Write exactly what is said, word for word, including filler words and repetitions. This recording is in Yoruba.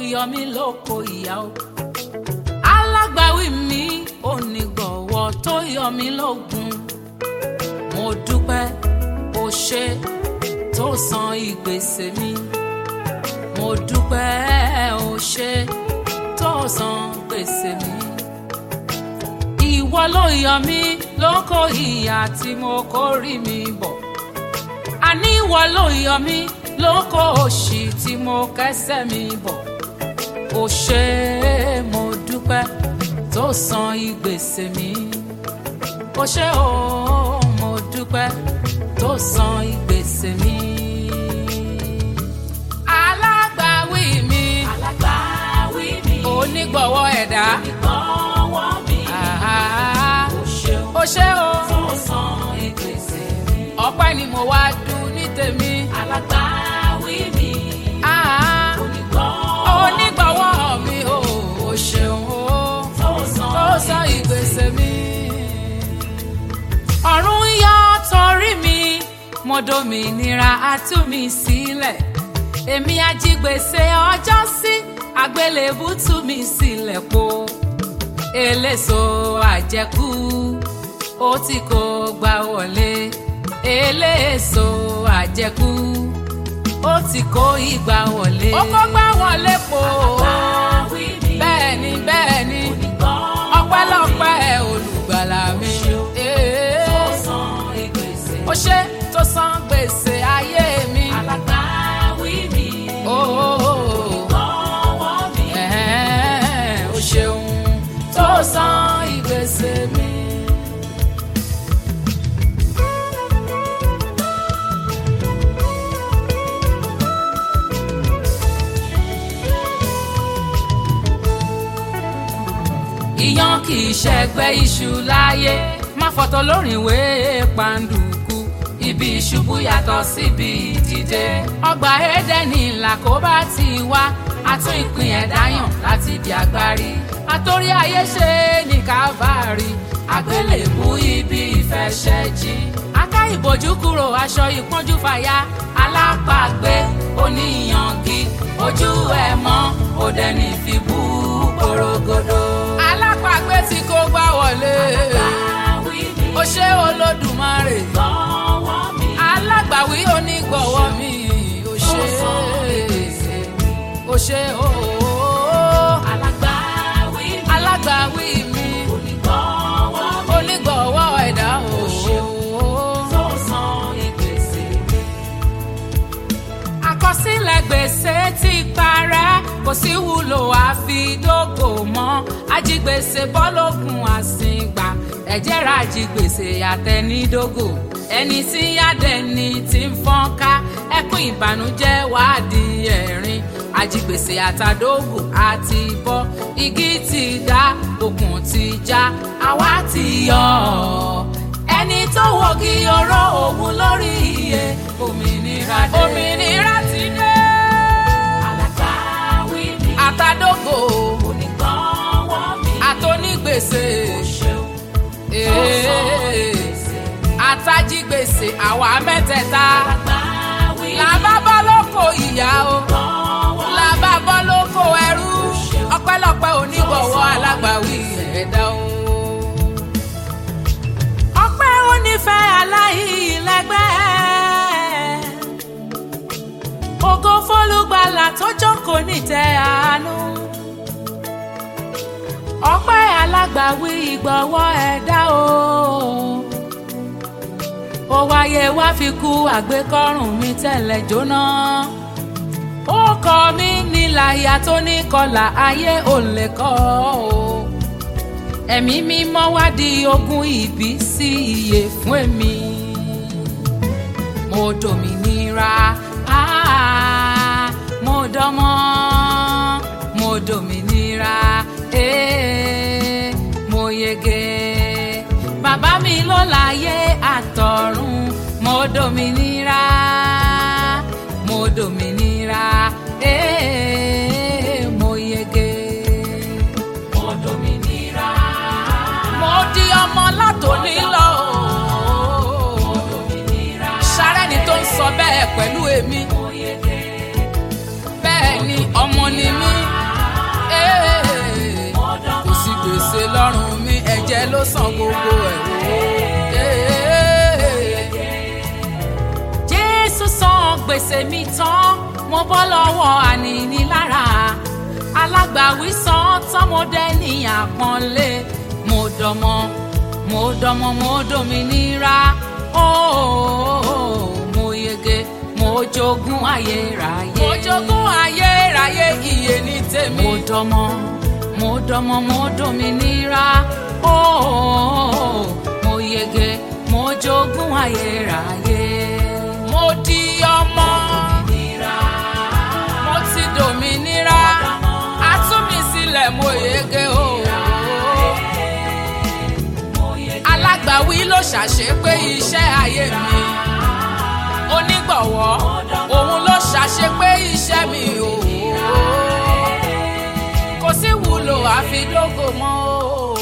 yọ mí lóko ìyà o. Alágbàwí mi onígbọ̀wọ́ tó yọ mí lógun. Mo dúpẹ́ o ṣé tó san ìgbésẹ̀ mi. Mo dúpẹ́ o ṣé tó san gbèsè mi. Ìwọ ló yọ mí lóko ìyà tí mo kórìí mi bọ̀. Àní ìwọ ló yọ mí lóko òṣì tí mo kẹ́sẹ̀ mi bọ̀. O ṣé mo dúpẹ́ tó san ìgbésẹ̀ mi. O ṣé o mo dúpẹ́ tó san ìgbésẹ̀ mi. Alágbàwí mi, alágbàwí mi, onígbọ̀wọ́ ẹ̀dá. onígbọ̀wọ́ mi. O ṣé o, O ṣé o tó san ìgbésẹ̀ mi. ọpẹ́ ni mo wá dùn ní tèmi. Alágbàwí mi, Ah, onígbọ̀wọ́ onígbọ̀wọ́ mi o, o ṣeun o tó san tó san ìgbésẹ̀ mi. Ọ̀run yọ torí mi, mo dòmìnira á tú mi sílẹ̀. Èmi ajígbèsè ọjọ́ sí, àgbélébù tú mi sílẹ̀ po. Eléso àjẹkù, ó tí kò gbà wọlé. Eléso àjẹkù, ó ti kó ìgbà wọlé. Ó kó gbà wọlé po. Alágbàwí mi, Bẹ́ẹ̀ni bẹ́ẹ̀ni, onígbọ̀wọ́ ọpẹ́lọpẹ́ olùgbàlà mi. tó san ìgbésẹ̀ mi. Ó ṣé tó san gbèsè ayé mi. Alágbàwí mi, Ó onígbọ̀wọ́ mi. ó ṣeun tó san ìgbésẹ̀ mi. Iyán kì í ṣẹgbẹ́ iṣu láyé, má fọ̀tọ̀ lórí ìwé pàǹdùkú. Ibi ìṣubú yàtọ̀ síbi ìdìde. Ọgbà Édẹ́nì làkóbá ti wá, àtún ìpín ẹ̀dá yàn láti di agbárí. Àtórí ayé ṣe ní Kávárì, àgbélébú ibi ìfẹsẹ̀jì. Aká ìbòjú kúrò, aṣọ ìpọ́njú fàya. Alápàgbé oníyangi, ojú ẹ̀ mọ́ òde ní fi bú porogodo. Alápàgbé tí kò gbà wọlé. Alágbàwí mi, O ṣé Olódùmarè. onígbọ̀wọ́ mi. Alágbàwí onígbọ̀wọ́ mi. O ṣé o ṣé ooo. Alágbàwí mi, Alágbàwí mi, onígbọ̀wọ́ mi. onígbọ̀wọ́ ẹ̀dá ooo. tó san ìgbésẹ̀ mi. Àkọsílẹ̀ gbèsè ti parẹ́, kò sí wúlò àfidógò mọ́. Ajígbèsè bọ́ lókun àsìngbà, ẹ̀jẹ̀ ra ajígbèsè àtẹnidógò. Ẹni tí yádẹni ti ń fọ́n ká, ẹkún ìbànújẹ́ wàá di ẹ̀rín. Ajígbèsè àtàdógò àti bọ́, igi ti dá, okùn ti já, àwa ti yọ ọ́. Ẹni tó wọ́gi oró òun lórí iye, òmìnira dé. Òmìnira ti dé. Alágbàwí mi, Àtàdógò onígbọ̀wọ́ mi. àtònígbèsè. O ṣeun, tó san ìgbésẹ̀ mi. Àtàjígbèsè àwa mẹ́tẹ̀ẹ̀ta. Alágbàwí mi, Làbá bọ́ lóko ìyà o, onígbọ̀wọ́ mi. làbá bọ́ lóko ẹrú. Ọpẹ́lọpẹ́ onígbọ̀wọ́ alágbàwí ẹ̀dá o. Ọpẹ́ onífẹ́ aláìlẹ́gbẹ́. Ògo fólúgbàlà tó jókòó nítẹ́ àánú. Ọpẹ́ alágbàwí ìgbọ̀wọ́ ẹ̀dá o. Ó wáyé wá fi kú àgbékọ́rùn mi tẹ́lẹ̀ jóná. Ó kọ mí níláyà tó ní kọlà ayé ò lè kọ́ o. Ẹ̀mí mímọ́ wá di ogún ìbí sí iye fún èmi. Mo dòmìnira, ah, mo dọ́mọ. Mo dòmìnira, eh, mo yege. Bàbá mi ló láyé àtọ̀run. Mo dòmìnira, mo dòmìnira, eh, mo yege. Mo dòmìnira. Mo di ọmọ látòní lọ. Mo dòmìnira. Sárẹ́ni tó ń sọ bẹ́ẹ̀ pẹ̀lú èmi. Mo yege. Bẹ́ẹ̀ ni ọmọ ni mí. lọ́rùn mi ẹ̀jẹ̀ ló san gbogbo ẹ̀ wò. Jésù san gbèsè mi tán mo bọ́ lọ́wọ́ ànínílára alágbàwí san tán mo dẹ́ni àpọ́nlé mo dọmọ mo dọmọ mo dòmìnira ooo mo yege mo jogún ayérayé mo jogún ayérayé iye ní tèmi mo dọmọ mo dọmọ mo dòmìnira ooo mo yege mo jogún ayérayé mo di ọmọ mo ti dòmìnira a tú mi sílẹ̀ mo yege ooo. Alágbàwí ló ṣàṣepé iṣẹ́ ayé mi onígbọ̀wọ́ òun ló ṣàṣepé iṣẹ́ mi o kò sí wúlò àfi lógo mọ́ o.